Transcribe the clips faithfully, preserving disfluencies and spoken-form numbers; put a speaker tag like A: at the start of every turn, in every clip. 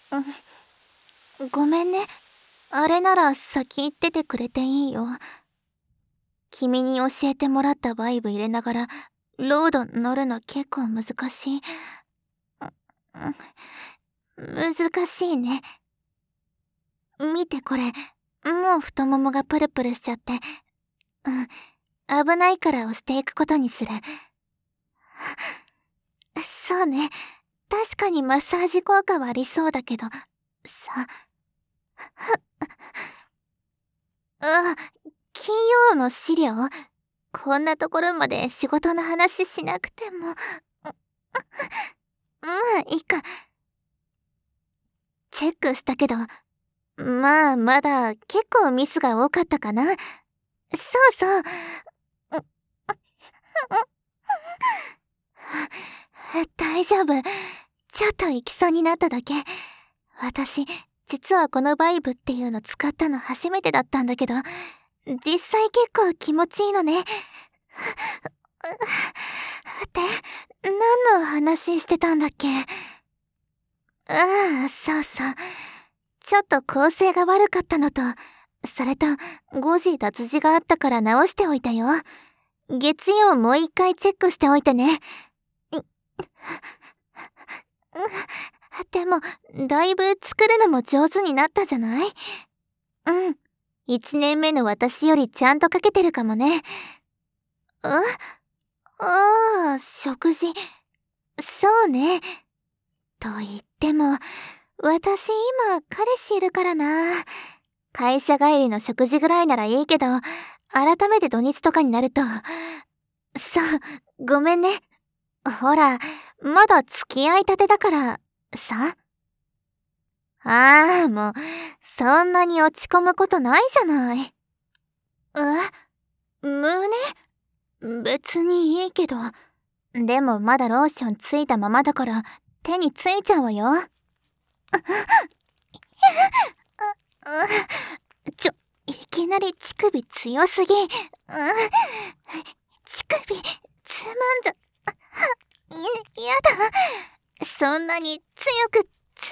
A: うん、ごめんね。あれなら先言っててくれていいよ。君に教えてもらったバイブ入れながらロード乗るの結構難しい。難しいね。見てこれ、もう太ももがプルプルしちゃって。うん、危ないから押していくことにする。そうね、確かにマッサージ効果はありそうだけど、さ。あ、金曜の資料？こんなところまで仕事の話しなくても。まあいいか。チェックしたけど、まあまだ結構ミスが多かったかな。そうそう。大丈夫。ちょっと行きそうになっただけ。私、実はこのバイブっていうの使ったの初めてだったんだけど、実際結構気持ちいいのね。って、何の話してたんだっけ？ああ、そうそう。ちょっと構成が悪かったのと、それと誤字脱字があったから直しておいたよ。月曜もう一回チェックしておいてね。でも、だいぶ作るのも上手になったじゃない？うん。一年目の私よりちゃんと書けてるかもね。あああ、食事。そうね。と言っても、私今彼氏いるからな。会社帰りの食事ぐらいならいいけど、改めて土日とかになると。そう、ごめんね。ほら、まだ付き合いたてだから、さ。ああ、もう、そんなに落ち込むことないじゃない。え？胸？別にいいけど。でもまだローションついたままだから手についちゃうわよ。ちょ、いきなり乳首強すぎ。乳首つまんじゃ、い、やだ。そんなに強くつ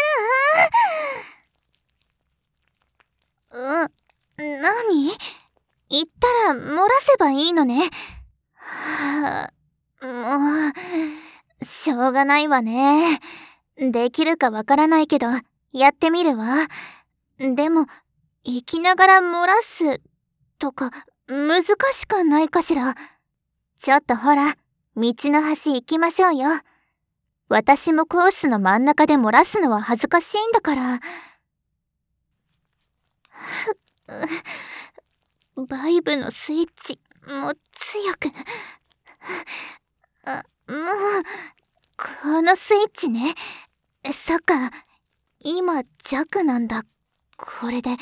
A: まんだら。うん、なに？言ったら漏らせばいいのね。はあ、もう、しょうがないわね。できるかわからないけど、やってみるわ。でも、生きながら漏らすとか、難しくないかしら。ちょっとほら、道の端行きましょうよ。私もコースの真ん中で漏らすのは恥ずかしいんだから。バイブのスイッチ、もう強く。あ、もう、このスイッチね。そっか、今弱なんだ。これで。え？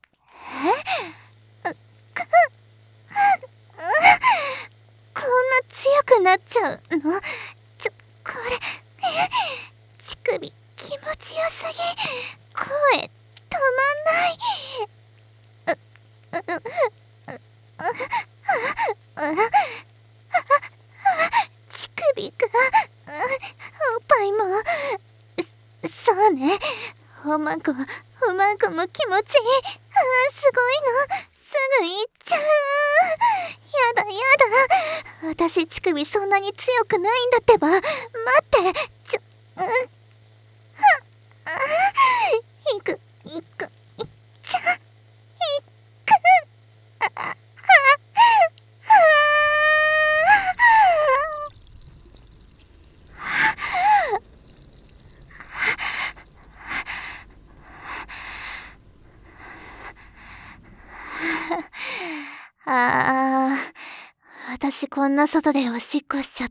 A: こんな強くなっちゃうの？ちょ、これ、乳首気持ちよすぎ。声、止まんない。乳首が、おっぱいも。そ、そうね。おまご、おまごも気持ちいい。あー、すごいの。すぐ行っちゃう。やだやだ。私乳首そんなに強くないんだってば。待って。ちょ、う、はっ、あー、いく、いく、いっちゃ、いく、あ、あ、あ、ああ、私こんな外でおしっこしちゃった。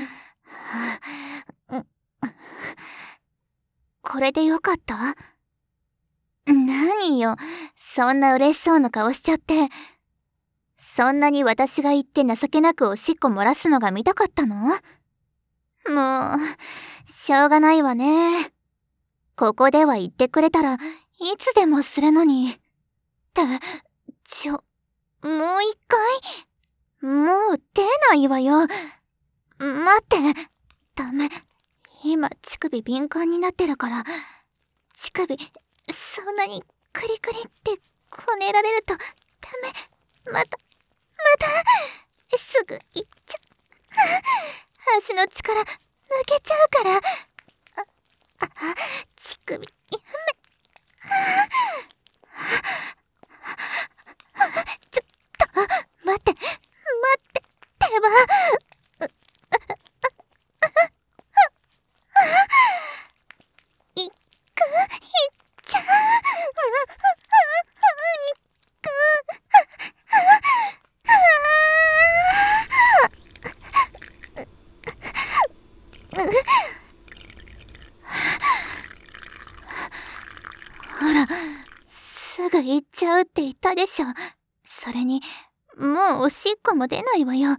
A: これでよかった？何よ、そんな嬉しそうな顔しちゃって。そんなに私が言って情けなくおしっこ漏らすのが見たかったの？もう、しょうがないわね。ここでは言ってくれたらいつでもするのに。って、ちょ、もう一回？もう出ないわよ。待って。ダメ。今乳首敏感になってるから。 乳首、そんなにクリクリってこねられるとダメ。また、また、すぐ行っちゃう。足の力抜けちゃうから。あ、あ、乳首、やめ。ちょっと、待って、待って、手羽。いく、いっちゃう。ほら、すぐ行っちゃうって言ったでしょ。それに、もうおしっこも出ないわよ。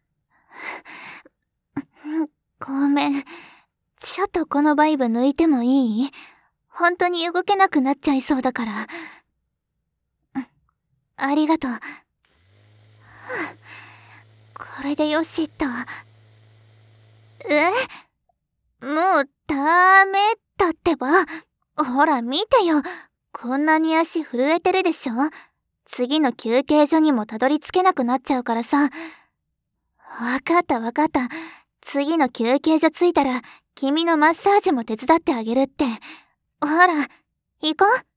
A: ごめん。ちょっとこのバイブ抜いてもいい？本当に動けなくなっちゃいそうだから。ありがとう。これでよしっと。え？もうダメだってば。ほら見てよ。こんなに足震えてるでしょ。次の休憩所にもたどり着けなくなっちゃうからさ。わかったわかった。次の休憩所着いたら君のマッサージも手伝ってあげるって。ほら、行こう。